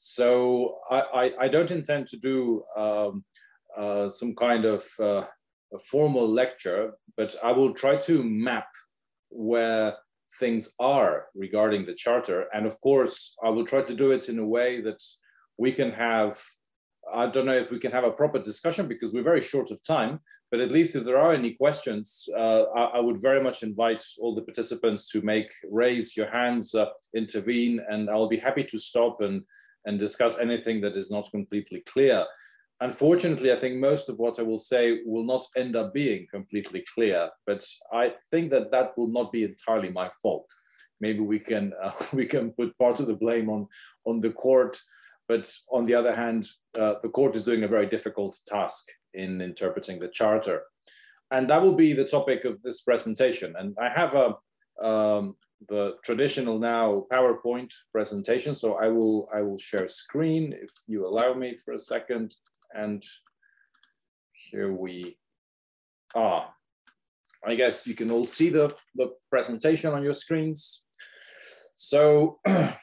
So I don't intend to do some kind of a formal lecture, but I will try to map where things are regarding the Charter. And of course, I will try to do it in a way that we can have, I don't know if we can have a proper discussion because we're very short of time, but at least if there are any questions, I would very much invite all the participants to raise your hands, intervene, and I'll be happy to stop and discuss anything that is not completely clear. Unfortunately, I think most of what I will say will not end up being completely clear, but I think that that will not be entirely my fault. Maybe we can put part of the blame on the court, but on the other hand, the court is doing a very difficult task in interpreting the Charter. And that will be the topic of this presentation. And I have the traditional now PowerPoint presentation. So I will share screen if you allow me for a second. And here we are. I guess you can all see the presentation on your screens. So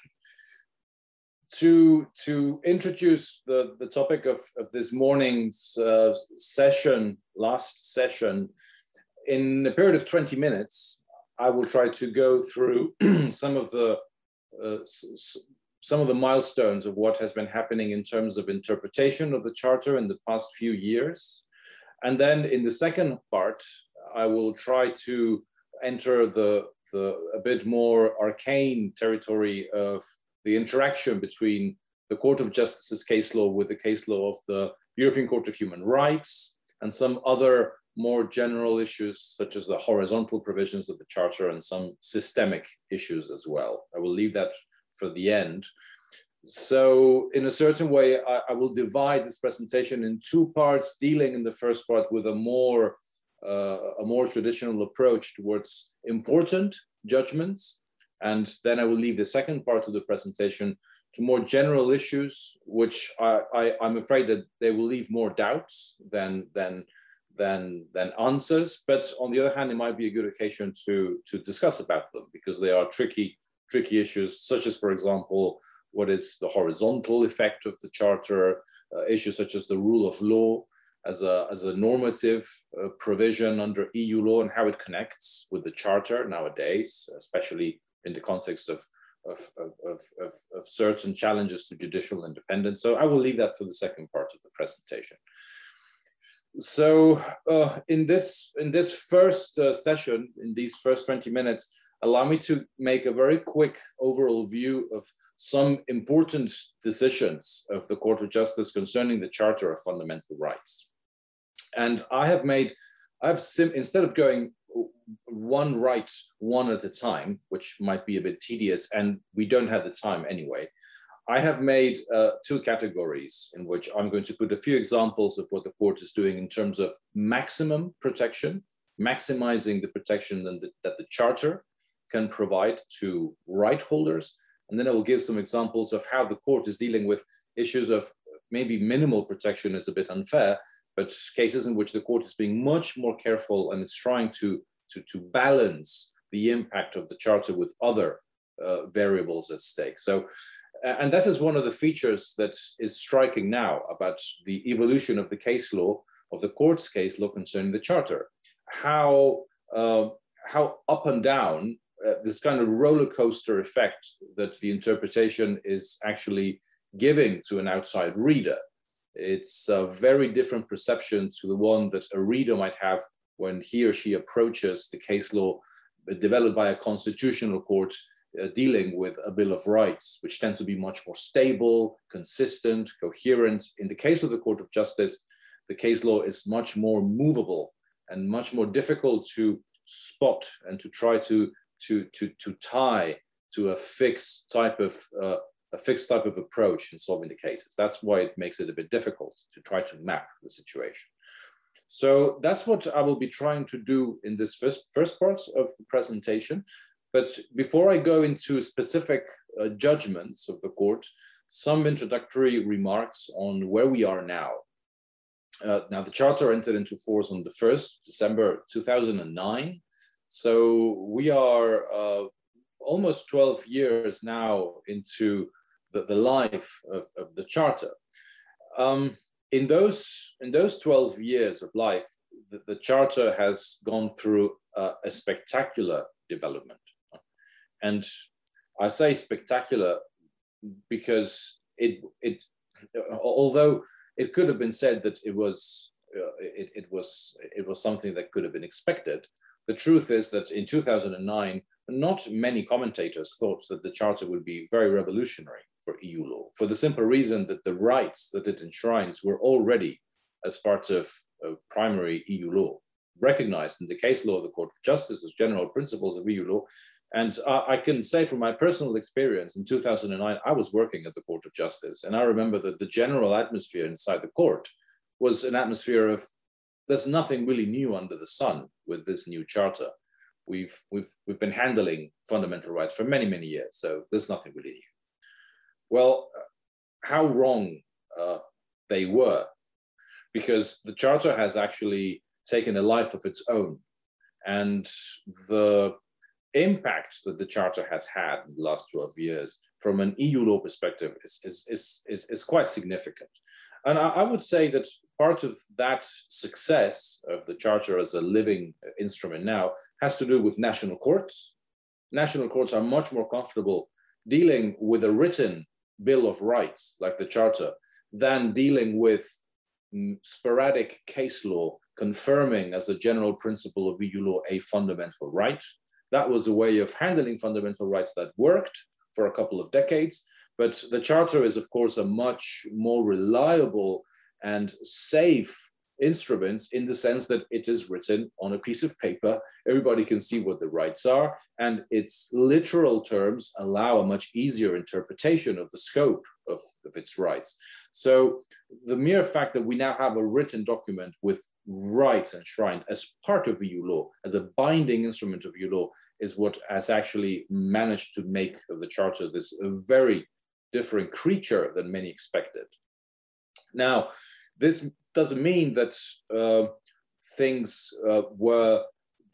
to introduce the topic of this morning's last session, in a period of 20 minutes, I will try to go through some of the milestones of what has been happening in terms of interpretation of the Charter in the past few years. And then in the second part, I will try to enter a bit more arcane territory of the interaction between the Court of Justice's case law with the case law of the European Court of Human Rights and some other more general issues, such as the horizontal provisions of the Charter and some systemic issues as well. I will leave that for the end. So in a certain way, I will divide this presentation in two parts, dealing in the first part with a more traditional approach towards important judgments. And then I will leave the second part of the presentation to more general issues, which I'm afraid that they will leave more doubts than answers. But on the other hand, it might be a good occasion to discuss about them because they are tricky issues, such as, for example, what is the horizontal effect of the Charter, issues such as the rule of law as a normative provision under EU law and how it connects with the Charter nowadays, especially in the context of certain challenges to judicial independence. So I will leave that for the second part of the presentation. So in this first session, in these first 20 minutes, allow me to make a very quick overall view of some important decisions of the Court of Justice concerning the Charter of Fundamental Rights. And instead of going one at a time, which might be a bit tedious, and we don't have the time anyway, I have made two categories in which I'm going to put a few examples of what the court is doing in terms of maximum protection, maximizing the protection that the Charter can provide to right holders. And then I will give some examples of how the court is dealing with issues of maybe minimal protection is a bit unfair, but cases in which the court is being much more careful and it's trying to balance the impact of the Charter with other variables at stake. So, and that is one of the features that is striking now about the evolution of the case law, of the court's case law concerning the Charter. How up and down this kind of roller coaster effect that the interpretation is actually giving to an outside reader. It's a very different perception to the one that a reader might have when he or she approaches the case law developed by a constitutional court dealing with a Bill of Rights, which tends to be much more stable, consistent, coherent. In the case of the Court of Justice, the case law is much more movable and much more difficult to spot and to try to tie to a fixed type of approach in solving the cases. That's why it makes it a bit difficult to try to map the situation. So that's what I will be trying to do in this first part of the presentation. But before I go into specific judgments of the court, some introductory remarks on where we are now. Now, the Charter entered into force on the 1st December 2009. So we are almost 12 years now into the life of the Charter. In those 12 years of life, the Charter has gone through a spectacular development. And I say spectacular because although it could have been said that it was something that could have been expected, the truth is that in 2009, not many commentators thought that the Charter would be very revolutionary for EU law, for the simple reason that the rights that it enshrines were already, as part of primary EU law, recognized in the case law of the Court of Justice as general principles of EU law. And I can say from my personal experience, in 2009, I was working at the Court of Justice, and I remember that the general atmosphere inside the court was an atmosphere of there's nothing really new under the sun with this new Charter. We've been handling fundamental rights for many, many years, so there's nothing really new. Well, how wrong they were, because the Charter has actually taken a life of its own, and the impact that the Charter has had in the last 12 years from an EU law perspective is quite significant. And I would say that part of that success of the Charter as a living instrument now has to do with national courts. National courts are much more comfortable dealing with a written Bill of Rights like the Charter than dealing with sporadic case law confirming as a general principle of EU law a fundamental right. That was a way of handling fundamental rights that worked for a couple of decades. But the Charter is, of course, a much more reliable and safe instrument in the sense that it is written on a piece of paper. Everybody can see what the rights are, and its literal terms allow a much easier interpretation of the scope of its rights. So the mere fact that we now have a written document with rights enshrined as part of EU law, as a binding instrument of EU law, is what has actually managed to make the Charter this very different creature than many expected. Now, this doesn't mean that things were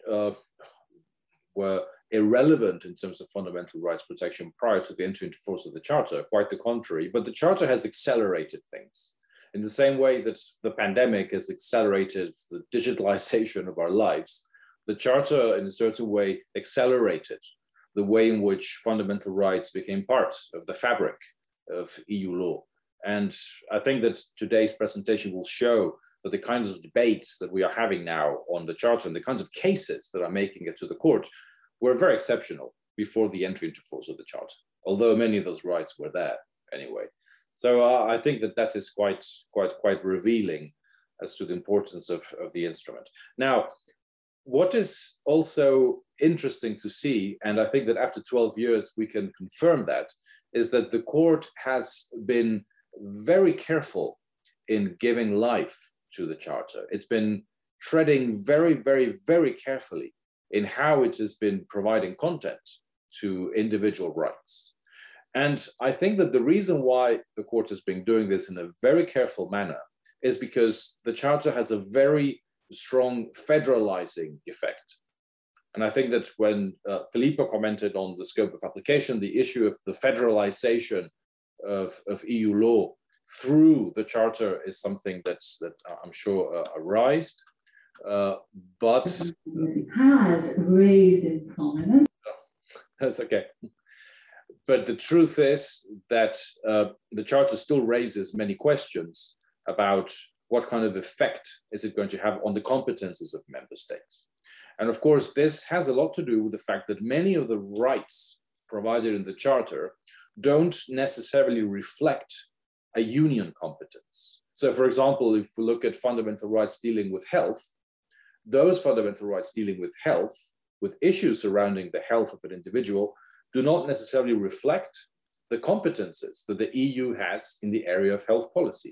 irrelevant in terms of fundamental rights protection prior to the entry into force of the Charter, quite the contrary, but the Charter has accelerated things. In the same way that the pandemic has accelerated the digitalization of our lives, the Charter in a certain way accelerated the way in which fundamental rights became part of the fabric of EU law. And I think that today's presentation will show that the kinds of debates that we are having now on the Charter and the kinds of cases that are making it to the court were very exceptional before the entry into force of the Charter, although many of those rights were there anyway. So I think that that is quite revealing as to the importance of the instrument. Now, what is also interesting to see, and I think that after 12 years we can confirm that, is that the court has been very careful in giving life to the Charter. It's been treading very, very, very carefully in how it has been providing content to individual rights. And I think that the reason why the court has been doing this in a very careful manner is because the Charter has a very strong federalizing effect. And I think that when Filippo commented on the scope of application, the issue of the federalization of EU law through the Charter is something that I'm sure arised. But has raised in prominence. That's okay. But the truth is that the Charter still raises many questions about what kind of effect is it going to have on the competences of member states. And of course, this has a lot to do with the fact that many of the rights provided in the Charter don't necessarily reflect a union competence. So for example, if we look at fundamental rights dealing with health, those fundamental rights dealing with health, with issues surrounding the health of an individual, do not necessarily reflect the competences that the EU has in the area of health policy.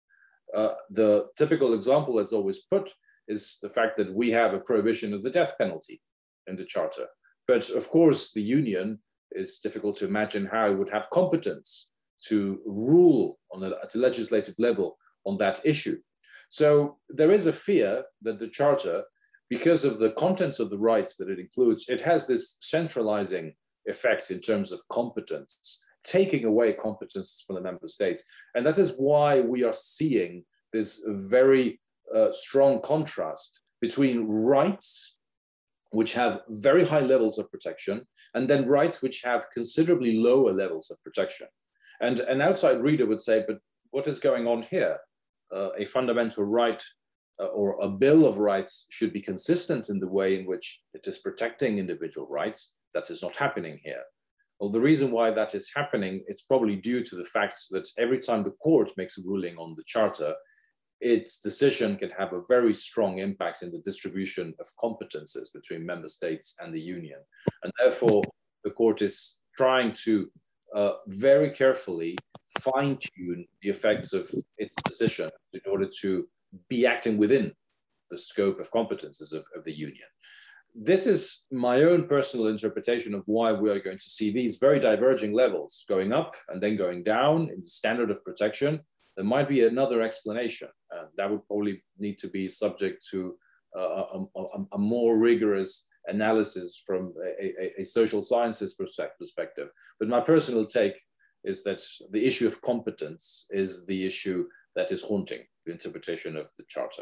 The typical example, as always put, is the fact that we have a prohibition of the death penalty in the Charter. But of course, the Union is difficult to imagine how it would have competence to rule at a legislative level on that issue. So there is a fear that the Charter, because of the contents of the rights that it includes, it has this centralizing effects in terms of competence, taking away competences from the member states. And that is why we are seeing this very strong contrast between rights which have very high levels of protection, and then rights which have considerably lower levels of protection. And an outside reader would say, but what is going on here? A fundamental right or a bill of rights should be consistent in the way in which it is protecting individual rights. That is not happening here. Well, the reason why that is happening, it's probably due to the fact that every time the court makes a ruling on the Charter, its decision can have a very strong impact in the distribution of competences between member states and the Union. And therefore, the court is trying to very carefully fine-tune the effects of its decision in order to be acting within the scope of competences of the Union. This is my own personal interpretation of why we are going to see these very diverging levels going up and then going down in the standard of protection. There might be another explanation. That would probably need to be subject to a more rigorous analysis from a social sciences perspective. But my personal take is that the issue of competence is the issue that is haunting the interpretation of the Charter.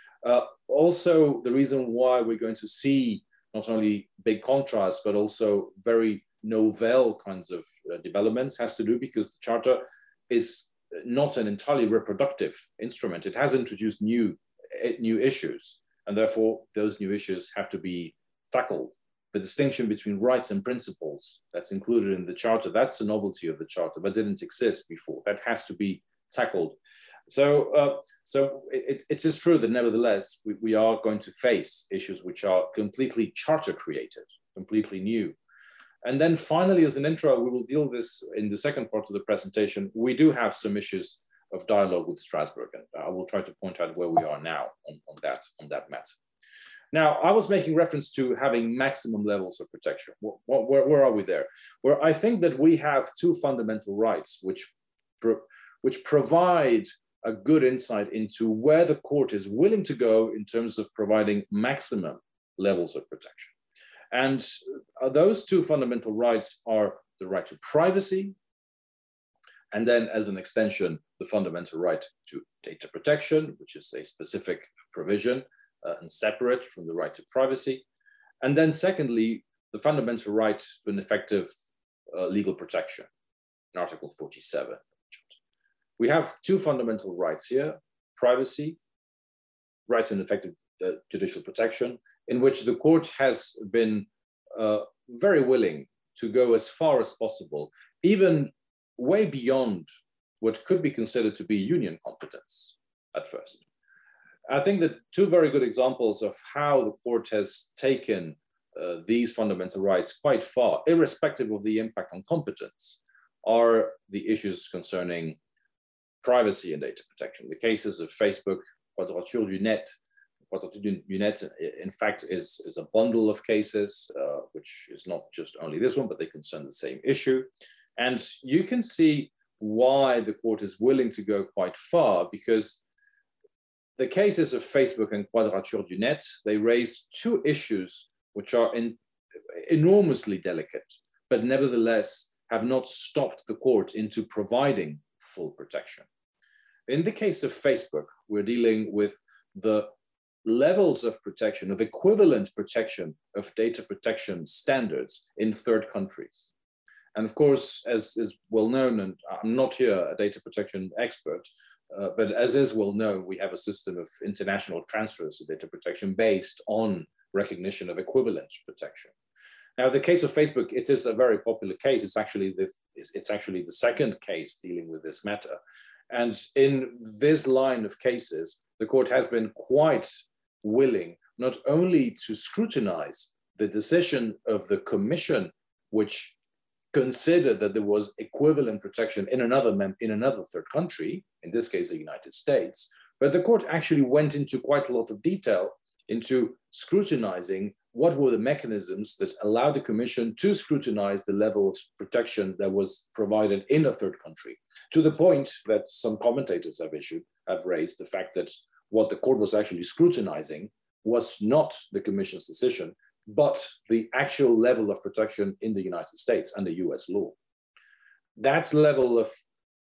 Also, the reason why we're going to see not only big contrasts, but also very novel kinds of developments has to do because the Charter is not an entirely reproductive instrument. It has introduced new issues, and therefore those new issues have to be tackled. The distinction between rights and principles that's included in the Charter, that's a novelty of the Charter, but didn't exist before. That has to be tackled. So it is true that nevertheless, we are going to face issues which are completely Charter created, completely new. And then finally, as an intro, we will deal with this in the second part of the presentation. We do have some issues of dialogue with Strasbourg, and I will try to point out where we are now on that matter. Now, I was making reference to having maximum levels of protection. Where are we there? Where I think that we have two fundamental rights which provide a good insight into where the court is willing to go in terms of providing maximum levels of protection. And those two fundamental rights are the right to privacy, and then as an extension, the fundamental right to data protection, which is a specific provision and separate from the right to privacy. And then secondly, the fundamental right to an effective legal protection in Article 47. We have two fundamental rights here: privacy, right to an effective judicial protection, in which the court has been very willing to go as far as possible, even way beyond what could be considered to be union competence at first. I think that two very good examples of how the court has taken these fundamental rights quite far, irrespective of the impact on competence, are the issues concerning privacy and data protection. The cases of Facebook, Quadrature du Net. Quadrature du Net, in fact, is a bundle of cases, which is not just only this one, but they concern the same issue. And you can see why the court is willing to go quite far, because the cases of Facebook and Quadrature du Net, they raise two issues which are enormously delicate, but nevertheless have not stopped the court into providing full protection. In the case of Facebook, we're dealing with the levels of protection, of equivalent protection of data protection standards in third countries. And of course, as is well known, and I'm not here a data protection expert, but as is well known, we have a system of international transfers of data protection based on recognition of equivalent protection. Now, the case of Facebook, it is a very popular case. It's actually the second case dealing with this matter. And in this line of cases, the court has been quite willing not only to scrutinize the decision of the Commission, which considered that there was equivalent protection in another third country, in this case, the United States, but the court actually went into quite a lot of detail into scrutinizing what were the mechanisms that allowed the Commission to scrutinize the level of protection that was provided in a third country, to the point that some commentators have raised the fact that what the court was actually scrutinizing was not the Commission's decision, but the actual level of protection in the United States under US law. that level of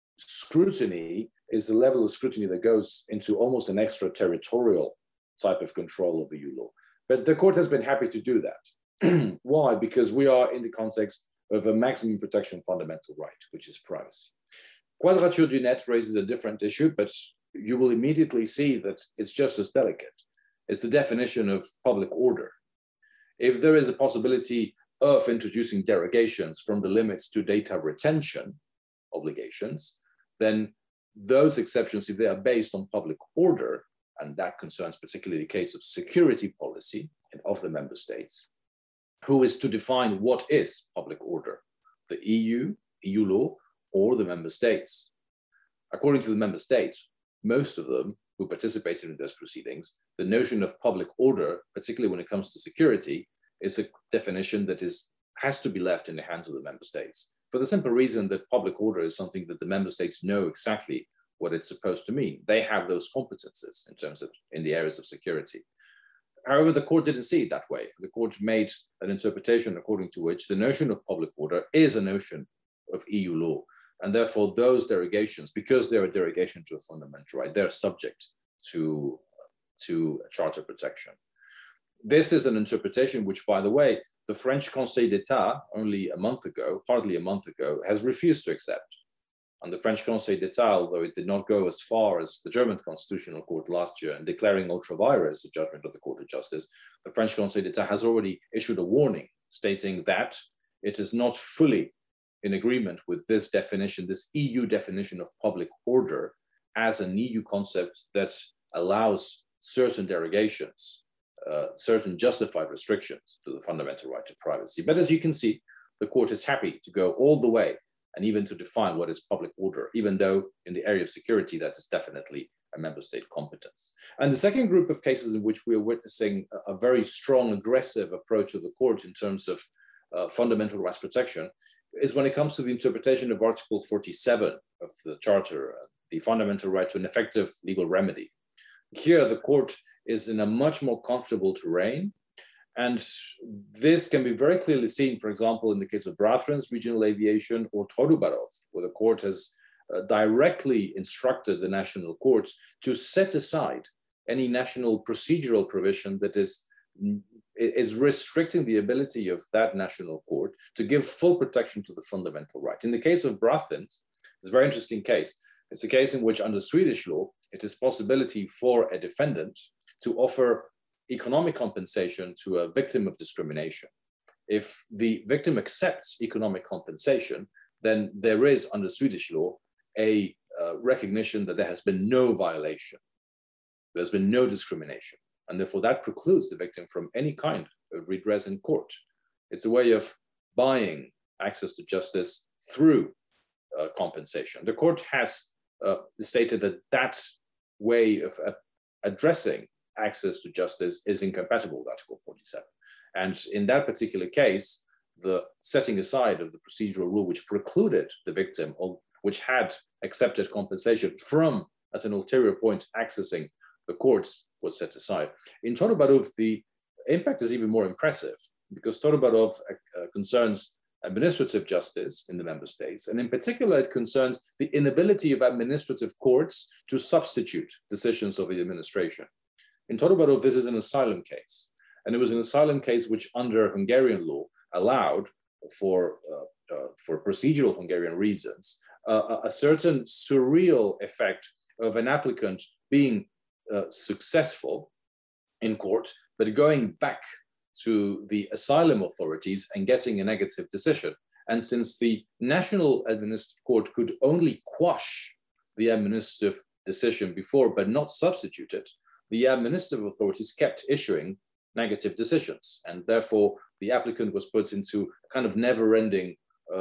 scrutiny is the level of scrutiny that goes into almost an extraterritorial type of control of EU law. But the court has been happy to do that. Why? Because we are in the context of a maximum protection fundamental right, which is privacy. Quadrature du Net raises a different issue, but you will immediately see that it's just as delicate. It's the definition of public order. If there is a possibility of introducing derogations from the limits to data retention obligations, then those exceptions, if they are based on public order, and that concerns particularly the case of security policy of the member states, who is to define what is public order, the EU, EU law, or the member states. According to the member states, most of them who participated in those proceedings, the notion of public order, particularly when it comes to security, is a definition that has to be left in the hands of the member states, for the simple reason that public order is something that the member states know exactly what it's supposed to mean. They have those competences in the areas of security. However, the court didn't see it that way. The court made an interpretation according to which the notion of public order is a notion of EU law. And therefore, those derogations, because they're a derogation to a fundamental right, they're subject to charter protection. This is an interpretation which, by the way, the French Conseil d'Etat only a month ago, hardly a month ago, has refused to accept. And the French Conseil d'Etat, although it did not go as far as the German Constitutional Court last year in declaring ultra vires a judgment of the Court of Justice, the French Conseil d'Etat has already issued a warning stating that it is not fully in agreement with this definition, this EU definition of public order as an EU concept that allows certain derogations, certain justified restrictions to the fundamental right to privacy. But as you can see, the court is happy to go all the way and even to define what is public order, even though in the area of security, that is definitely a member state competence. And the second group of cases in which we are witnessing a very strong, aggressive approach of the court in terms of fundamental rights protection is when it comes to the interpretation of Article 47 of the Charter, the fundamental right to an effective legal remedy. Here, the court is in a much more comfortable terrain. And this can be very clearly seen, for example, in the case of Brathwaite's regional aviation or Todobarov, where the court has directly instructed the national courts to set aside any national procedural provision that is restricting the ability of that national court to give full protection to the fundamental right. In the case of Brathwaite, it's a very interesting case. It's a case in which under Swedish law, it is possibility for a defendant to offer economic compensation to a victim of discrimination. If the victim accepts economic compensation, then there is under Swedish law a recognition that there has been no violation. There's been no discrimination. And therefore that precludes the victim from any kind of redress in court. It's a way of buying access to justice through compensation. The court has stated that that way of addressing access to justice is incompatible with Article 47. And in that particular case, the setting aside of the procedural rule which precluded the victim, or which had accepted compensation from, at an ulterior point, accessing the courts was set aside. In Todobarov, the impact is even more impressive because Todobarov concerns administrative justice in the member states. And in particular, it concerns the inability of administrative courts to substitute decisions of the administration. In Todobarov, this is an asylum case. And it was an asylum case which under Hungarian law allowed for procedural Hungarian reasons, a certain surreal effect of an applicant being successful in court, but going back to the asylum authorities and getting a negative decision. And since the National Administrative Court could only quash the administrative decision before, but not substitute it, the administrative authorities kept issuing negative decisions. And therefore, the applicant was put into a kind of never-ending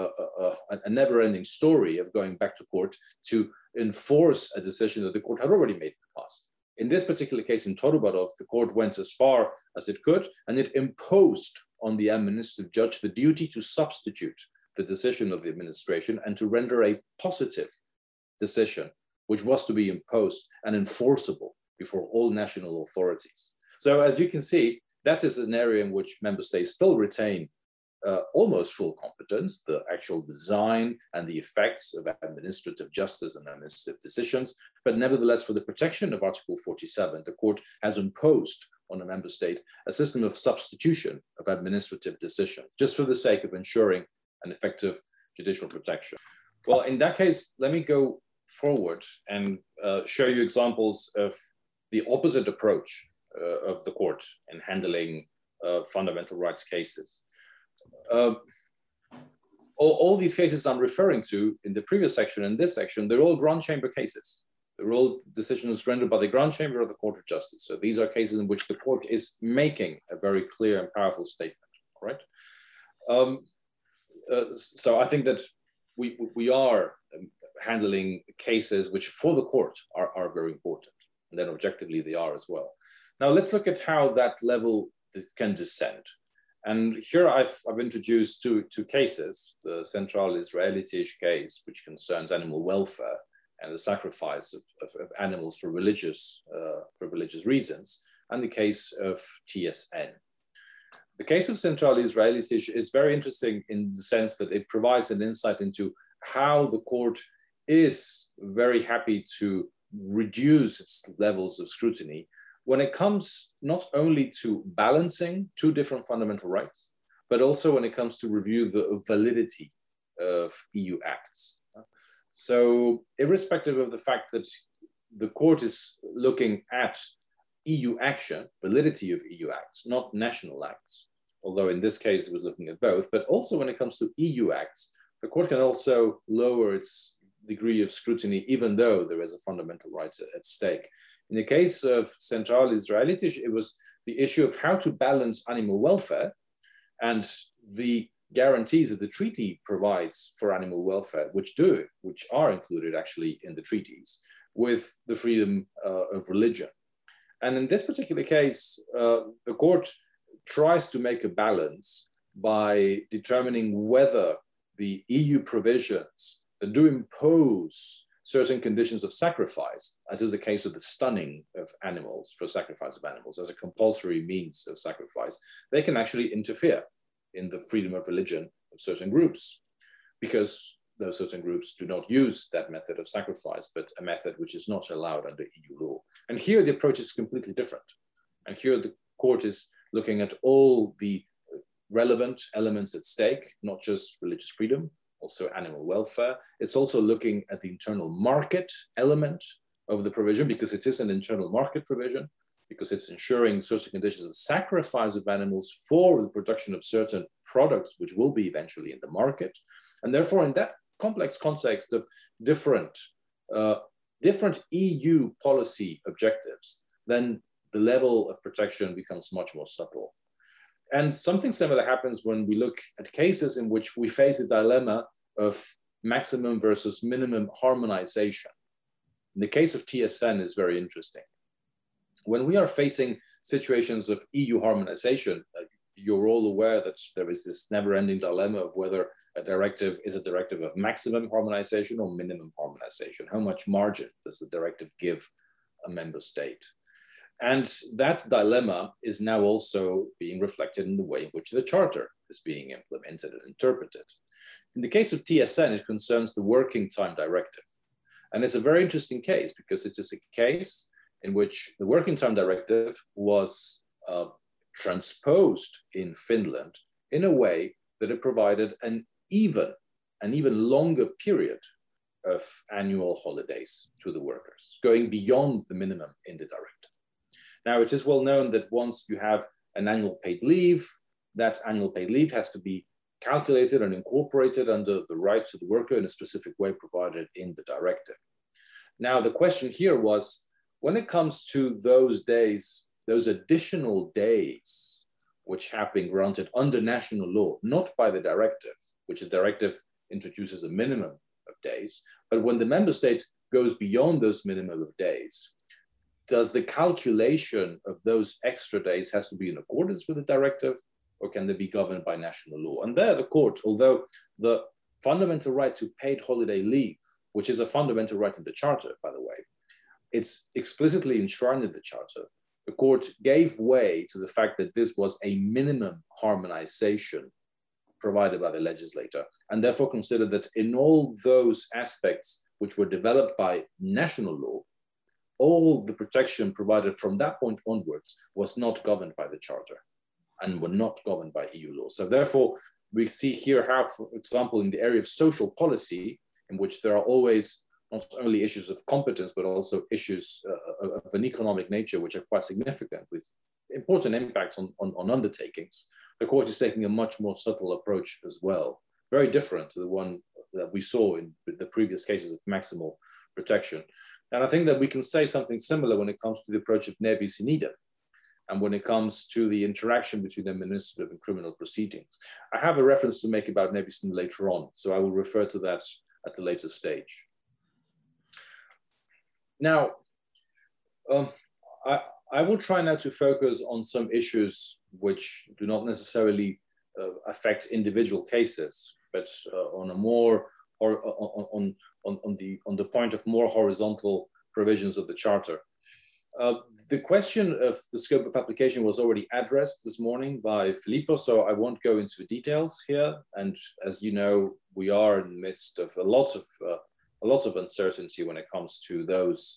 story of going back to court to enforce a decision that the court had already made in the past. In this particular case, in Todobarov, the court went as far as it could, and it imposed on the administrative judge the duty to substitute the decision of the administration and to render a positive decision, which was to be imposed and enforceable before all national authorities. So as you can see, that is an area in which member states still retain almost full competence, the actual design and the effects of administrative justice and administrative decisions. But nevertheless, for the protection of Article 47, the court has imposed on a member state a system of substitution of administrative decisions, just for the sake of ensuring an effective judicial protection. Well, in that case, let me go forward and show you examples of the opposite approach of the court in handling fundamental rights cases. All these cases I'm referring to in the previous section and this section, they're all Grand Chamber cases. They're all decisions rendered by the Grand Chamber of the Court of Justice. So these are cases in which the court is making a very clear and powerful statement, right? So I think that we are handling cases which for the court are very important, and then objectively they are as well. Now let's look at how that level can descend. And here I've introduced two cases, the Central Israelitish case, which concerns animal welfare and the sacrifice of animals for religious reasons, and the case of TSN. The case of Central Israelitish is very interesting in the sense that it provides an insight into how the court is very happy to reduce its levels of scrutiny when it comes not only to balancing two different fundamental rights, but also when it comes to review the validity of EU acts. So irrespective of the fact that the court is looking at EU action, validity of EU acts, not national acts, although in this case it was looking at both, but also when it comes to EU acts, the court can also lower its degree of scrutiny, even though there is a fundamental right at stake. In the case of Central Israelitish, it was the issue of how to balance animal welfare and the guarantees that the treaty provides for animal welfare, which are included actually in the treaties, with the freedom of religion. And in this particular case, the court tries to make a balance by determining whether the EU provisions that do impose certain conditions of sacrifice, as is the case of the stunning of animals for sacrifice of animals as a compulsory means of sacrifice, they can actually interfere in the freedom of religion of certain groups, because those certain groups do not use that method of sacrifice, but a method which is not allowed under EU law. And here the approach is completely different. And here the court is looking at all the relevant elements at stake, not just religious freedom, also animal welfare. It's also looking at the internal market element of the provision, because it is an internal market provision, because it's ensuring certain conditions of sacrifice of animals for the production of certain products, which will be eventually in the market. And therefore, in that complex context of different EU policy objectives, then the level of protection becomes much more subtle. And something similar happens when we look at cases in which we face a dilemma of maximum versus minimum harmonization. In the case of TSN is very interesting. When we are facing situations of EU harmonization, you're all aware that there is this never-ending dilemma of whether a directive is a directive of maximum harmonization or minimum harmonization. How much margin does the directive give a member state? And that dilemma is now also being reflected in the way in which the Charter is being implemented and interpreted. In the case of TSN, it concerns the Working Time Directive. And it's a very interesting case because it is a case in which the Working Time Directive was transposed in Finland in a way that it provided an even longer period of annual holidays to the workers, going beyond the minimum in the directive. Now, it is well known that once you have an annual paid leave, that annual paid leave has to be calculated and incorporated under the rights of the worker in a specific way provided in the directive. Now, the question here was, when it comes to those days, those additional days, which have been granted under national law, not by the directive, which the directive introduces a minimum of days, but when the member state goes beyond those minimum of days, does the calculation of those extra days has to be in accordance with the directive, or can they be governed by national law? And there the court, although the fundamental right to paid holiday leave, which is a fundamental right in the Charter, by the way, it's explicitly enshrined in the Charter, the court gave way to the fact that this was a minimum harmonization provided by the legislator, and therefore considered that in all those aspects which were developed by national law, all the protection provided from that point onwards was not governed by the Charter and were not governed by EU law. So therefore, we see here how, for example, in the area of social policy, in which there are always not only issues of competence, but also issues of an economic nature, which are quite significant with important impacts on undertakings, the court is taking a much more subtle approach as well, very different to the one that we saw in the previous cases of maximal protection. And I think that we can say something similar when it comes to the approach of ne bis in idem, and when it comes to the interaction between administrative and criminal proceedings. I have a reference to make about ne bis in idem later on, so I will refer to that at a later stage. Now, I will try now to focus on some issues which do not necessarily affect individual cases, but on a more on the point of more horizontal provisions of the Charter. The question of the scope of application was already addressed this morning by Filippo, so I won't go into the details here. And as you know, we are in the midst of a lot of uncertainty when it comes to those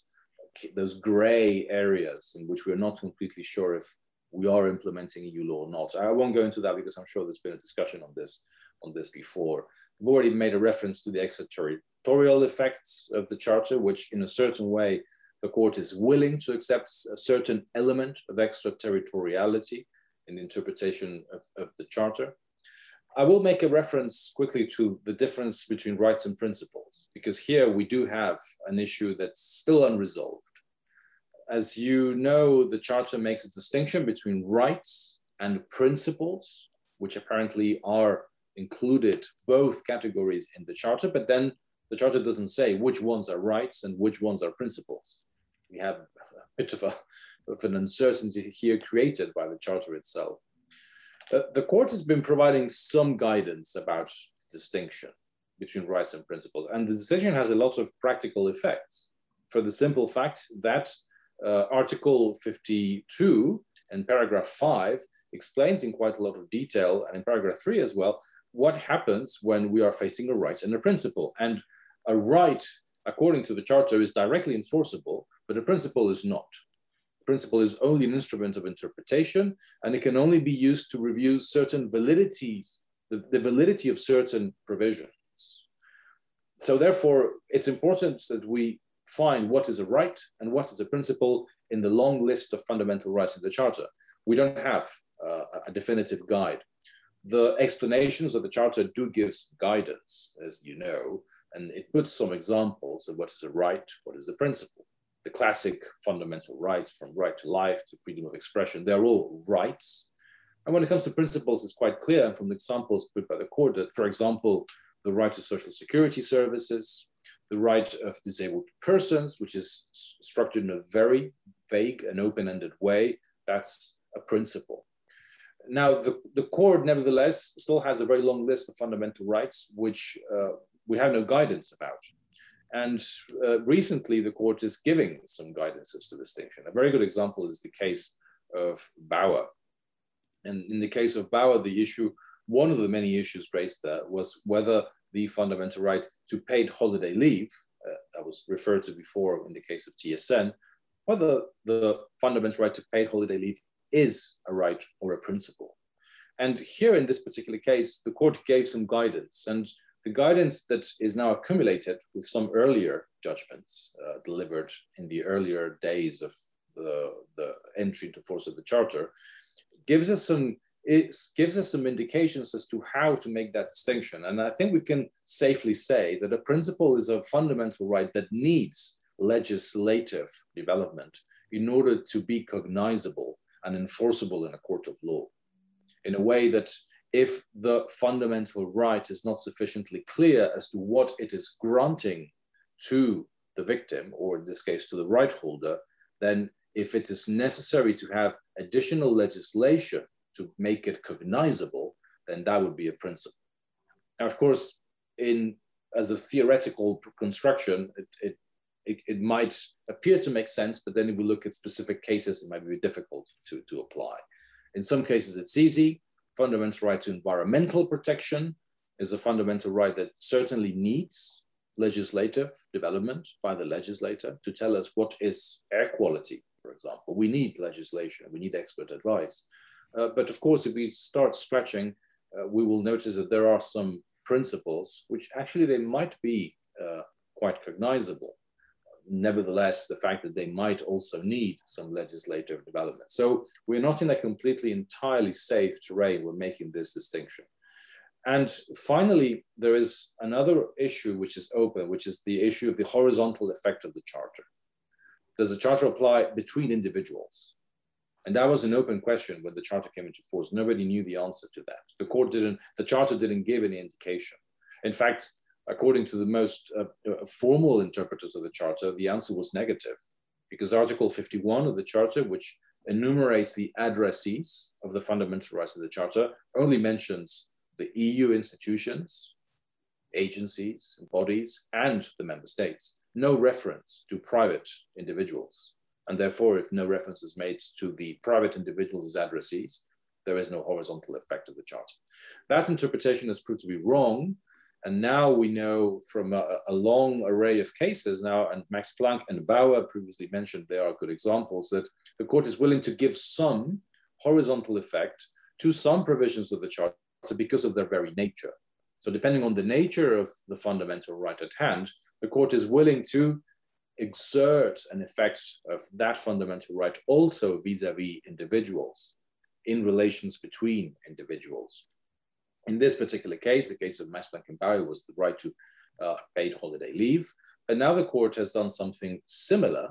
gray areas in which we're not completely sure if we are implementing EU law or not. I won't go into that because I'm sure there's been a discussion on this before. We've already made a reference to the extraterritorial effects of the Charter, which in a certain way, the court is willing to accept a certain element of extraterritoriality in the interpretation of the Charter. I will make a reference quickly to the difference between rights and principles, because here we do have an issue that's still unresolved. As you know, the Charter makes a distinction between rights and principles, which apparently are included both categories in the Charter, but then the Charter doesn't say which ones are rights and which ones are principles. We have a bit of an uncertainty here created by the Charter itself. The court has been providing some guidance about the distinction between rights and principles, and the decision has a lot of practical effects for the simple fact that Article 52 and paragraph 5 explains in quite a lot of detail, and in paragraph 3 as well, what happens when we are facing a right and a principle. And a right, according to the Charter, is directly enforceable, but a principle is not. Principle is only an instrument of interpretation, and it can only be used to review certain validities, the validity of certain provisions. So therefore, it's important that we find what is a right and what is a principle in the long list of fundamental rights in the Charter. We don't have a definitive guide. The explanations of the Charter do give guidance, as you know, and it puts some examples of what is a right, what is a principle. The classic fundamental rights, from right to life to freedom of expression, they're all rights. And when it comes to principles, it's quite clear, and from the examples put by the court, that, for example, the right to social security services, the right of disabled persons, which is structured in a very vague and open-ended way, that's a principle. Now, the court, nevertheless, still has a very long list of fundamental rights, which we have no guidance about. And recently, the court is giving some guidance as to distinction. A very good example is the case of Bauer. And in the case of Bauer, the issue, one of the many issues raised there, was whether the fundamental right to paid holiday leave, that was referred to before in the case of TSN, whether the fundamental right to paid holiday leave is a right or a principle. And here in this particular case, the court gave some guidance, and the guidance that is now accumulated with some earlier judgments delivered in the earlier days of the entry into force of the Charter gives us some indications as to how to make that distinction. And I think we can safely say that a principle is a fundamental right that needs legislative development in order to be cognizable and enforceable in a court of law, in a way that if the fundamental right is not sufficiently clear as to what it is granting to the victim, or in this case to the right holder, then if it is necessary to have additional legislation to make it cognizable, then that would be a principle. Now, of course, as a theoretical construction, it might appear to make sense, but then if we look at specific cases, it might be difficult to apply. In some cases, it's easy. fundamental right to environmental protection is a fundamental right that certainly needs legislative development by the legislator to tell us what is air quality, for example. We need legislation, we need expert advice. But of course, if we start stretching, we will notice that there are some principles which actually they might be quite cognizable. Nevertheless, the fact that they might also need some legislative development. So we're not in a completely entirely safe terrain when making this distinction. And finally, there is another issue which is open, which is the issue of the horizontal effect of the Charter. Does the Charter apply between individuals? And that was an open question when the Charter came into force. Nobody knew the answer to that. The Charter didn't give any indication. In fact, according to the most formal interpreters of the Charter, the answer was negative, because Article 51 of the Charter, which enumerates the addressees of the fundamental rights of the Charter, only mentions the EU institutions, agencies, bodies, and the member states. No reference to private individuals. And therefore, if no reference is made to the private individuals as addressees, there is no horizontal effect of the Charter. That interpretation has proved to be wrong. And now we know from a long array of cases now, and Max Planck and Bauer previously mentioned, they are good examples, that the court is willing to give some horizontal effect to some provisions of the Charter because of their very nature. So depending on the nature of the fundamental right at hand, the court is willing to exert an effect of that fundamental right also vis-a-vis individuals, in relations between individuals. In this particular case, the case of Max Planck and Bauer was the right to paid holiday leave. And now the court has done something similar,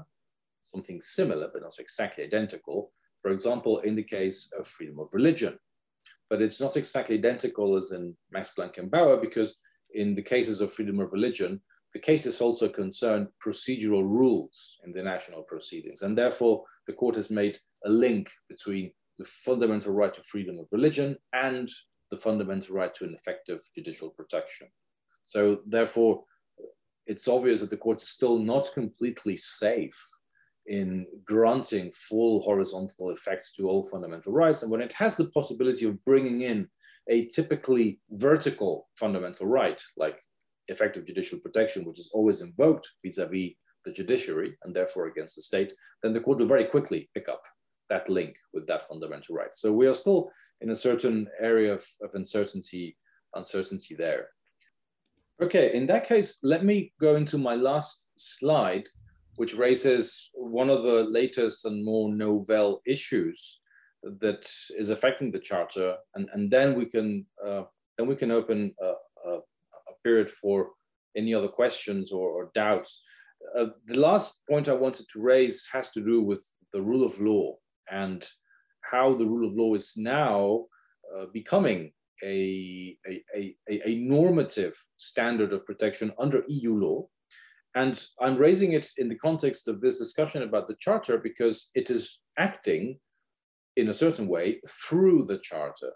but not exactly identical. For example, in the case of freedom of religion. But it's not exactly identical as in Max Planck and Bauer, because in the cases of freedom of religion, the cases also concern procedural rules in the national proceedings. And therefore, the court has made a link between the fundamental right to freedom of religion and the fundamental right to an effective judicial protection. So therefore, it's obvious that the court is still not completely safe in granting full horizontal effect to all fundamental rights. And when it has the possibility of bringing in a typically vertical fundamental right, like effective judicial protection, which is always invoked vis-a-vis the judiciary and therefore against the state, then the court will very quickly pick up that link with that fundamental right. So we are still in a certain area of uncertainty there. Okay, in that case, let me go into my last slide, which raises one of the latest and more novel issues that is affecting the Charter, and then we can open a period for any other questions or doubts. The last point I wanted to raise has to do with the rule of law and how the rule of law is now becoming a normative standard of protection under EU law. And I'm raising it in the context of this discussion about the Charter because it is acting in a certain way through the Charter.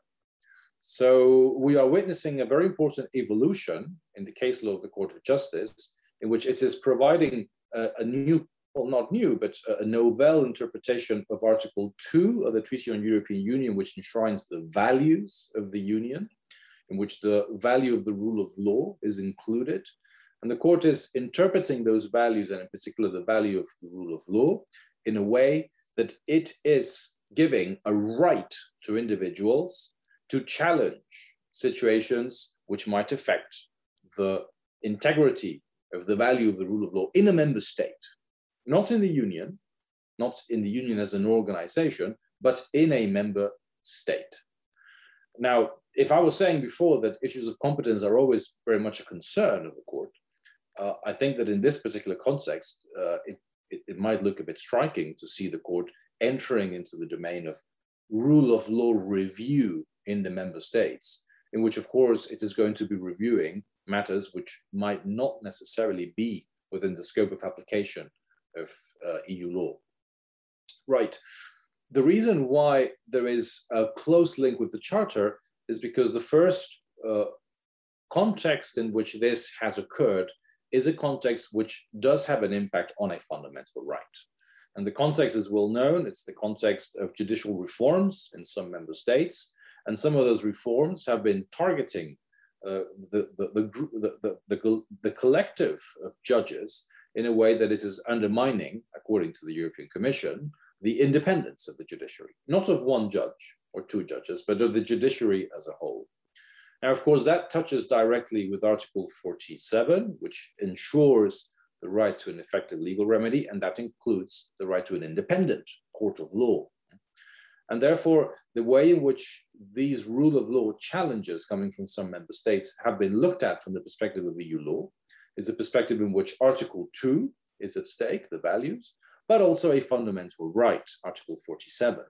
So we are witnessing a very important evolution in the case law of the Court of Justice, in which it is providing a new, well, not new, but a novel interpretation of Article 2 of the Treaty on European Union, which enshrines the values of the Union, in which the value of the rule of law is included. And the court is interpreting those values, and in particular the value of the rule of law, in a way that it is giving a right to individuals to challenge situations which might affect the integrity of the value of the rule of law in a member state, not in the Union, not in the Union as an organization, but in a member state. Now, if I was saying before that issues of competence are always very much a concern of the court, I think that in this particular context, it might look a bit striking to see the court entering into the domain of rule of law review in the member states, in which, of course, it is going to be reviewing matters which might not necessarily be within the scope of application of EU law. Right. The reason why there is a close link with the Charter is because the first context in which this has occurred is a context which does have an impact on a fundamental right. And the context is well known. It's the context of judicial reforms in some member states. And some of those reforms have been targeting the collective of judges in a way that it is undermining, according to the European Commission, the independence of the judiciary, not of one judge or two judges, but of the judiciary as a whole. Now, of course, that touches directly with Article 47, which ensures the right to an effective legal remedy, and that includes the right to an independent court of law. And therefore, the way in which these rule of law challenges coming from some member states have been looked at from the perspective of EU law is a perspective in which Article 2 is at stake, the values, but also a fundamental right, Article 47.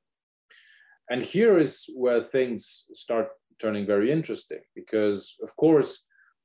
And here is where things start turning very interesting, because, of course,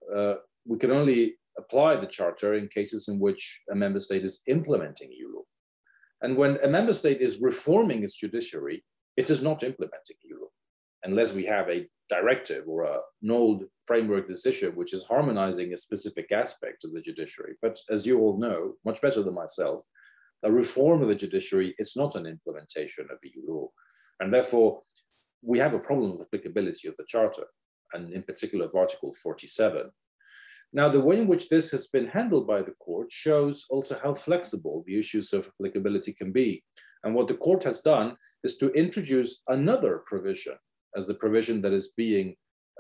we can only apply the Charter in cases in which a member state is implementing EU law. And when a member state is reforming its judiciary, it is not implementing EU law, unless we have a directive or an old framework decision which is harmonizing a specific aspect of the judiciary. But as you all know, much better than myself, a reform of the judiciary is not an implementation of EU law. And therefore, we have a problem with applicability of the Charter, and in particular of Article 47. Now, the way in which this has been handled by the court shows also how flexible the issues of applicability can be. And what the court has done is to introduce another provision as the provision that is being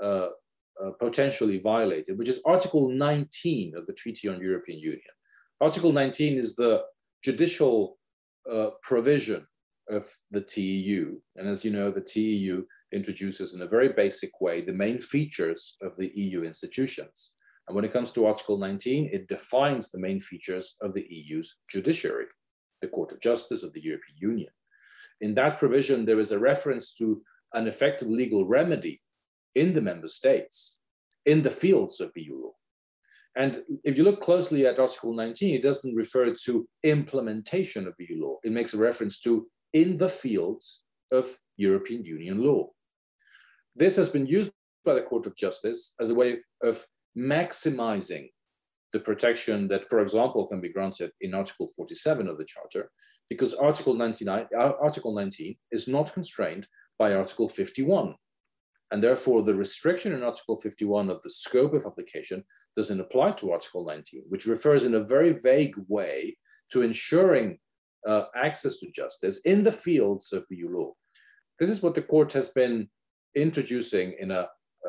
potentially violated, which is Article 19 of the Treaty on European Union. Article 19 is the judicial provision of the TEU. And as you know, the TEU introduces in a very basic way the main features of the EU institutions. And when it comes to Article 19, it defines the main features of the EU's judiciary, the Court of Justice of the European Union. In that provision, there is a reference to an effective legal remedy in the member states, in the fields of EU law. And if you look closely at Article 19, it doesn't refer to implementation of EU law. It makes a reference to in the fields of European Union law. This has been used by the Court of Justice as a way of maximizing the protection that, for example, can be granted in Article 47 of the Charter, because Article 19 is not constrained by Article 51. And therefore, the restriction in Article 51 of the scope of application doesn't apply to Article 19, which refers in a very vague way to ensuring access to justice in the fields of EU law. This is what the court has been introducing in a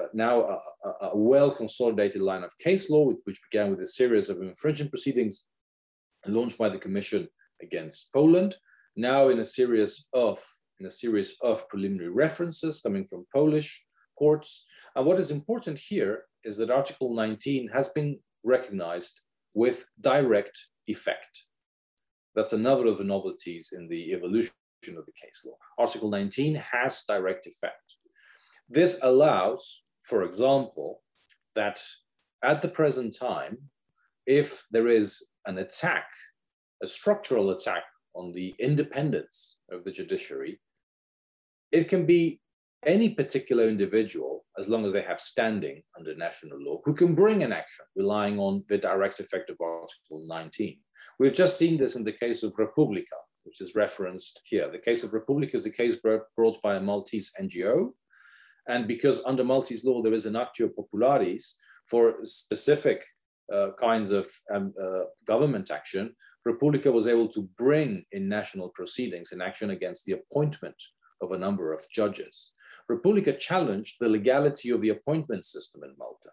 well-consolidated line of case law, which began with a series of infringement proceedings launched by the Commission against Poland, now in a series of preliminary references coming from Polish courts. And what is important here is that Article 19 has been recognized with direct effect. That's another of the novelties in the evolution of the case law. Article 19 has direct effect. This allows, for example, that at the present time, if there is an attack, a structural attack on the independence of the judiciary, it can be any particular individual, as long as they have standing under national law, who can bring an action relying on the direct effect of Article 19. We've just seen this in the case of Republika, which is referenced here. The case of Republika is a case brought by a Maltese NGO. And because under Maltese law, there is an actio popularis for specific kinds of government action, Republika was able to bring in national proceedings an action against the appointment of a number of judges. Republika challenged the legality of the appointment system in Malta.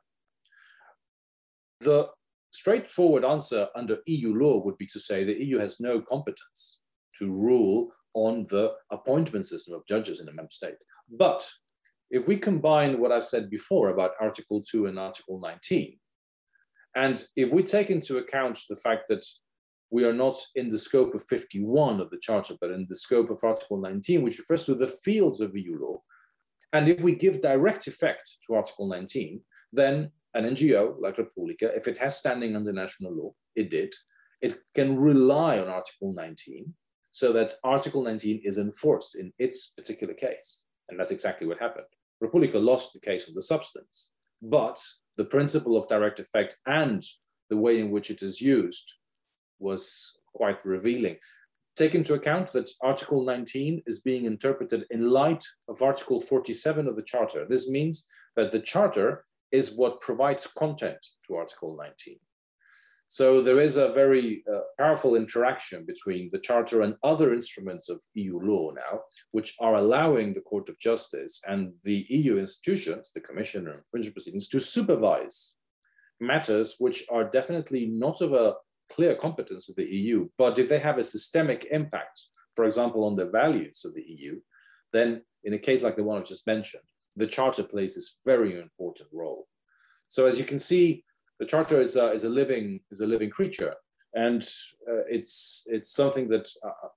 The straightforward answer under EU law would be to say the EU has no competence to rule on the appointment system of judges in a member state. But if we combine what I've said before about Article 2 and Article 19, and if we take into account the fact that we are not in the scope of 51 of the Charter, but in the scope of Article 19, which refers to the fields of EU law, and if we give direct effect to Article 19, then an NGO like Republika, if it has standing under national law, it can rely on Article 19 so that Article 19 is enforced in its particular case. And that's exactly what happened. Republika lost the case of the substance, but the principle of direct effect and the way in which it is used was quite revealing. take into account that Article 19 is being interpreted in light of Article 47 of the Charter. This means that the Charter is what provides content to Article 19. So there is a very powerful interaction between the Charter and other instruments of EU law now, which are allowing the Court of Justice and the EU institutions, the Commission and infringement proceedings, to supervise matters which are definitely not of a clear competence of the EU, but if they have a systemic impact, for example, on the values of the EU, then in a case like the one I just mentioned, the Charter plays this very important role. So as you can see, the Charter is a living creature, and it's something that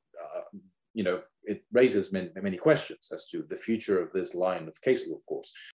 it raises many questions as to the future of this line of case law, of course.